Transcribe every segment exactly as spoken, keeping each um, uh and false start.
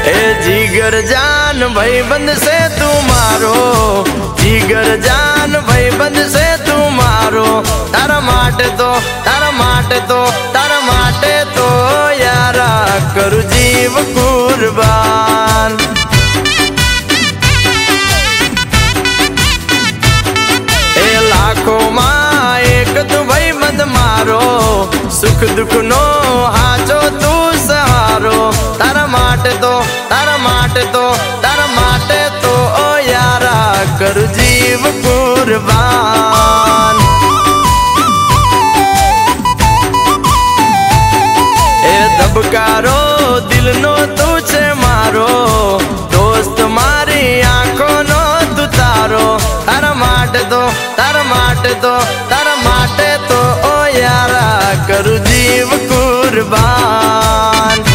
ए जिगर जान भाईबंद से तू मारो, जिगर जान भाईबंद से तू मारो। तारा माटे तो तारा माटे तो तारा माटे तो यारा करू जीव कुर्बान। ए लाखों मां एक तू भाईबंद मारो, सुख दुख नो हाचो तू सहारो। तारा माटे तो तारा माटे तो तारा माटे तो ओ यारा करू जीव कुर्बान। ए दबकारो दिल नो तू छे मारो, दोस्त मारी आंखों नो तू तारो। तारा माटे तो तारा माटे तो तारा माटे तो ओ यारा करू जीव कुर्बान।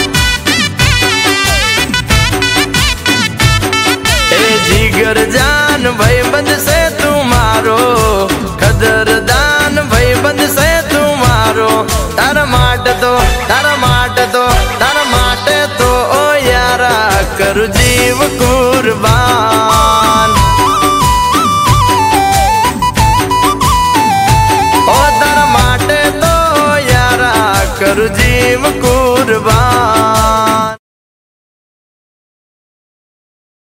ए जिगर जान भाईबंद से तू मारो, कदरदान भाईबंद से तू मारो। तारा माटे तो तारा माटे तो तारा माटे तो ओ यारा करू जीव कुर्बान।